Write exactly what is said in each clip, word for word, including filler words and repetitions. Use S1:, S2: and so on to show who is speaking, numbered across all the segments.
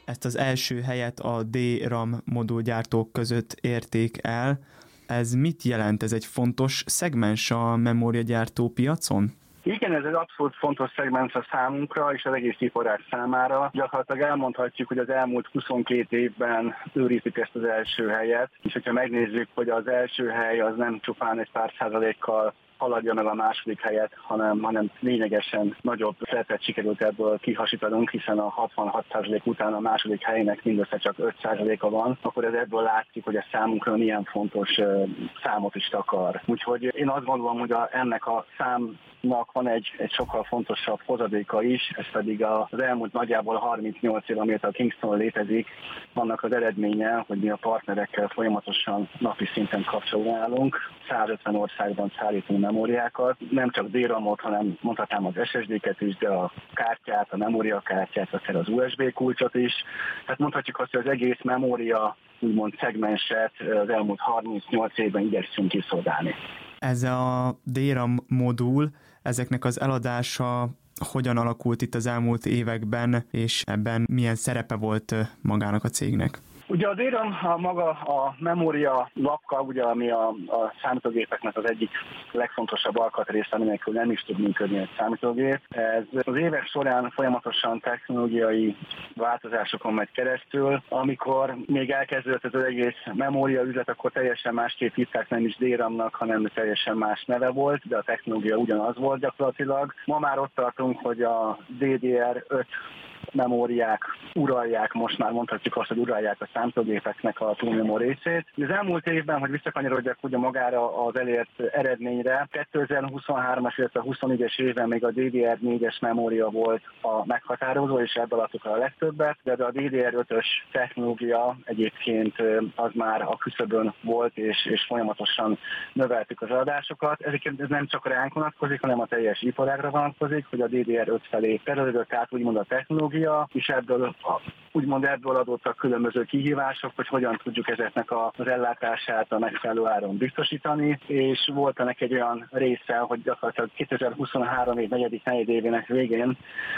S1: ezt az első helyet a dé RAM modulgyártók között érték el. Ez mit jelent? Ez egy fontos szegmens a memóriagyártó piacon?
S2: Igen, ez egy abszolút fontos szegmens a számunkra és az egész iparág számára. Gyakorlatilag elmondhatjuk, hogy az elmúlt huszonkét évben őrizik ezt az első helyet, és hogyha megnézzük, hogy az első hely az nem csupán egy pár százalékkal haladja meg a második helyet, hanem, hanem lényegesen nagyobb szerepet sikerült ebből kihasítanunk, hiszen a hatvanhat százalék után a második helynek mindössze csak öt százaléka van, akkor ez ebből látszik, hogy a számunkra milyen fontos uh, számot is takar. Úgyhogy én azt gondolom, hogy a, ennek a számnak van egy, egy sokkal fontosabb hozadéka is, ez pedig az elmúlt nagyjából harmincnyolc év, amióta a Kingston létezik, annak az eredménye, hogy mi a partnerekkel folyamatosan napi szinten kapcsolatban állunk, százötven országban szállítunk memóriákat, nem csak dé RAM-ot, hanem mondhatnám az es es dé-ket is, de a kártyát, a memóriakártyát, akár az u es bé kulcsot is. Tehát mondhatjuk azt, hogy az egész memória úgymond szegmenset az elmúlt harmincnyolc évben igyekszünk kiszolgálni.
S1: Ez a dé RAM modul, ezeknek az eladása hogyan alakult itt az elmúlt években, és ebben milyen szerepe volt magának a cégnek?
S2: Ugye a dé RAM a maga a memória lapka, ugye, ami a, a számítógépeknek az egyik legfontosabb alkatrésze, aminélkül nem is tud működni egy számítógép. Ez az évek során folyamatosan technológiai változásokon megy keresztül. Amikor még elkezdődött ez az egész memória üzlet, akkor teljesen másképp hívták, nem is dé RAM-nak, hanem teljesen más neve volt, de a technológia ugyanaz volt gyakorlatilag. Ma már ott tartunk, hogy a dé dé er öt memóriák uralják, most már mondhatjuk azt, hogy uralják a számítógépeknek a túlnyomó részét. Az elmúlt évben, hogy visszakanyarodjak ugye magára az elért eredményre, kétezer-huszonhármas, illetve huszonnégyes évben még a dé dé er négyes memória volt a meghatározó, és ebből adtuk a legtöbbet, de a dé dé er ötös technológia egyébként az már a küszöbön volt, és, és folyamatosan növeltük az adásokat. Ezeket ez nem csak ránk vonatkozik, hanem a teljes iparágra vonatkozik, hogy a dé dé er öt felé terülődött át úgymond a technológia, és ebből, úgymond ebből adottak különböző kihívások, hogy hogyan tudjuk ezeknek az ellátását a megfelelő áron biztosítani, és volt ennek egy olyan része, hogy gyakorlatilag kétezer-huszonhárom év negyedik negyedévének végén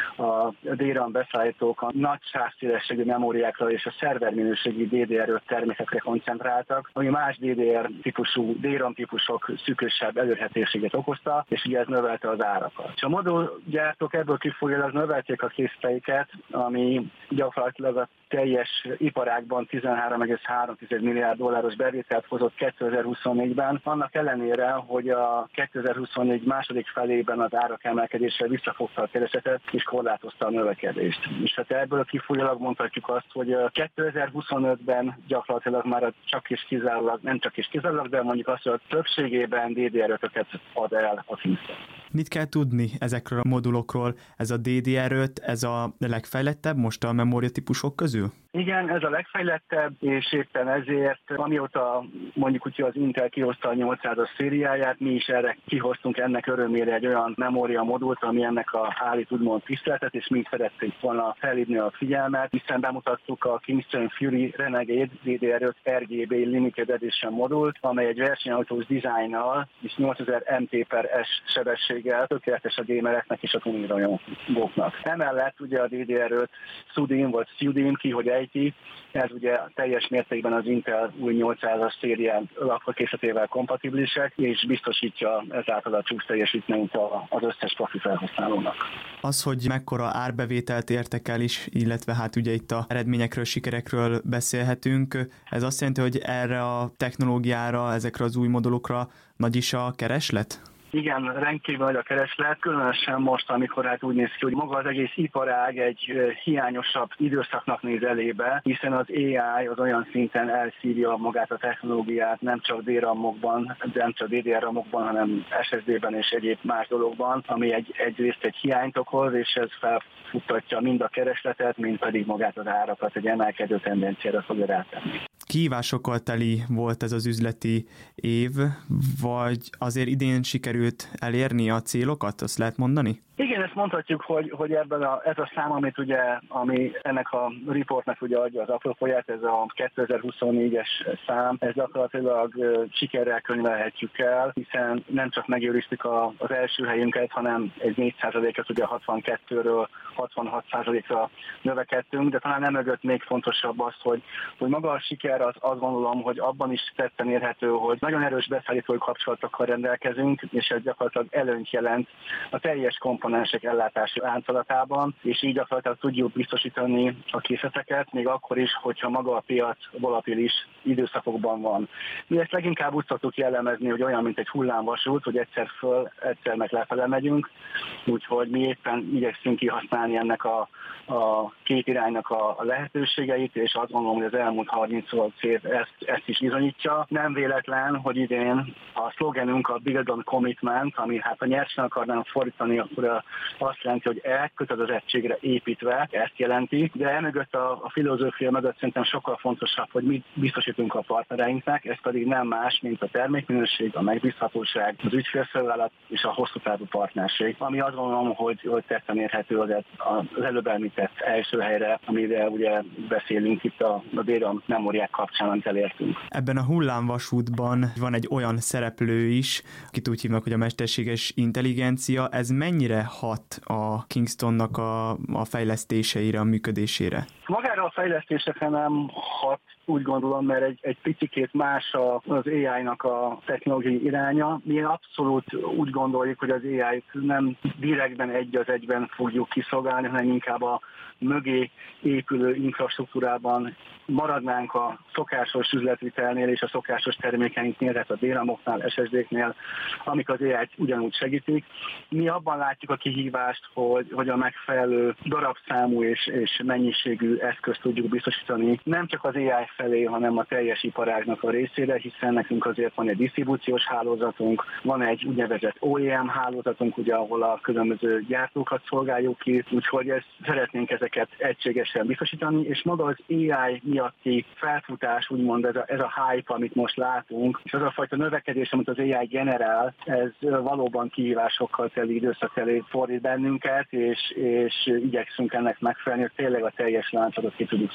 S2: a dé RAM beszállítók a nagy sávszélességű memóriákra és a szerverminőségi dé dé er öt termékekre koncentráltak, ami más dé dé er típusú, dé RAM típusok szűkösebb elérhetőséget okozta, és ugye ez növelte az árakat. És a modulgyártók ebből kifolyólag növelték a készleteiket, ami gyakorlatilag a teljes iparágban tizenhárom egész három milliárd dolláros bevételt hozott kétezer-huszonnégyben, annak ellenére, hogy a kétezer-huszonnégy második felében az árak emelkedése visszafogta a keresetet és korlátozta a növekedést. És hát ebből kifolyólag mondhatjuk azt, hogy kétezer-huszonötben gyakorlatilag már csak is kizárólag, nem csak is kizárólag, de mondjuk azt, hogy a többségében dé dé er ötöket ad el a Kingston.
S1: Mit kell tudni ezekről a modulokról? Ez a dé dé er öt, ez a legfejlettebb most a memóriatípusok közül?
S2: Igen, ez a legfejlettebb, és éppen ezért, amióta mondjuk úgy az Intel kihozta a nyolcszázas szériáját, mi is erre kihoztunk ennek örömére egy olyan memória modult, ami ennek a állít úgymond tiszteletet, és mi szerették volna felhívni a figyelmet, hiszen bemutattuk a Kingston Fury Renegade dé dé er öt er gé bé Limited Edition modult, amely egy versenyautós dizájnnal és nyolcezer em té per S sebességgel tökéletes a gamereknek és a tuningrajongóknak. Emellett ugye a dé dé er öt Sudin vagy Sudin, ki hogy ejti, ez ugye teljes mértékben az Intel új nyolcszázas szérián lapkakészletével kompatibilisek, és biztosítja ezáltal a csúcs teljesítményt az összes profi felhasználónak.
S1: Az, hogy mekkora árbevételt értek el is, illetve hát ugye itt a eredményekről, sikerekről beszélhetünk, ez azt jelenti, hogy erre a technológiára, ezekre az új modulokra nagy is a kereslet?
S2: Igen, rendkívül nagy a kereslet, különösen most, amikor hát úgy néz ki, hogy maga az egész iparág egy hiányosabb időszaknak néz elébe, hiszen az á i az olyan szinten elszívja magát a technológiát, nem csak dé RAM-okban, nem csak dé dé er RAM-okban, hanem es es dé-ben és egyéb más dologban, ami egy, egyrészt egy hiányt okoz, és ez felfuttatja mind a keresletet, mind pedig magát az árakat, egy emelkedő tendenciára fogja rátenni.
S1: Kihívásokkal teli volt ez az üzleti év, vagy azért idén sikerült elérni a célokat, azt lehet mondani?
S2: Igen, ez azt mondhatjuk, hogy, hogy ebben a, ez a szám, amit ugye, ami ennek a reportnak ugye adja az apropóját, ez a kétezer-huszonnégyes szám, ez gyakorlatilag sikerrel könyvelhetjük el, hiszen nem csak megőriztük a, az első helyünket, hanem egy négy százalékot ugye hatvankettőről hatvanhat százalékra növekedtünk, de talán emögött még fontosabb az, hogy, hogy maga a siker az azt gondolom, hogy abban is tetten érhető, hogy nagyon erős beszállítói kapcsolatokkal rendelkezünk, és ez gyakorlatilag előnyt jelent a teljes komponensek ellátási láncolatában, és így gyakorlatilag tudjuk biztosítani a készleteket, még akkor is, hogyha maga a piac volatilis időszakokban van. Mi ezt leginkább úgy szoktuk jellemezni, hogy olyan, mint egy hullámvasút, hogy egyszer föl, egyszer meg lefele megyünk, úgyhogy mi éppen igyekszünk kihasználni ennek a, a két iránynak a, a lehetőségeit, és azt gondolom, hogy az elmúlt harmincnyolc év ezt, ezt is bizonyítja. Nem véletlen, hogy idén a szlogenünk a Build on Commitment, ami hát a nyersen akarnám fordítani, akkor azt jelenti, hogy elkötelezettségre építve, ezt jelenti, de emögött a, a filozófia mögött szerintem sokkal fontosabb, hogy mit biztosítunk a partnereinknek, ez pedig nem más, mint a termékminőség, a megbízhatóság, az ügyfélszolgálat és a hosszú távú partnerség, ami azt gondolom, hogy, hogy tetten érhető az, az előbb említett első helyre, amire ugye beszélünk itt a, a Déram memóriák kapcsán, amit elértünk.
S1: Ebben a hullámvasútban van egy olyan szereplő is, akit úgy hívnak, hogy a mesterséges intelligencia. Ez mennyire hat a Kingstonnak a, a fejlesztéseire, a működésére?
S2: Magára a fejlesztésekre nem hat, úgy gondolom, mert egy, egy picikét más az á í-nak a technológiai iránya. Mi abszolút úgy gondoljuk, hogy az á í-t nem direktben egy az egyben fogjuk kiszolgálni, hanem inkább a mögé épülő infrastruktúrában maradnánk a szokásos üzletvitelnél és a szokásos termékeinknél, tehát a dé rámoknál, es es dé-knél, amik az á í-t ugyanúgy segítik. Mi abban látjuk a kihívást, hogy, hogy a megfelelő darabszámú és, és mennyiségű eszközt tudjuk biztosítani nem csak az á í felé, hanem a teljes iparágnak a részére, hiszen nekünk azért van egy disztribúciós hálózatunk, van egy úgynevezett o é em hálózatunk, ugye, ahol a különböző gyártókat szolgáljuk ki, úgyhogy ezt, szeretnénk ezeket egységesen biztosítani, és maga az á í miatti felfutás, úgymond ez a, ez a hype, amit most látunk, és az a fajta növekedés, amit az á í generál, ez valóban kihívásokkal teli időszak elé fordít bennünket, és, és igyekszünk ennek megfelelni, hogy tényleg a teljes láncolatot ki tudjuk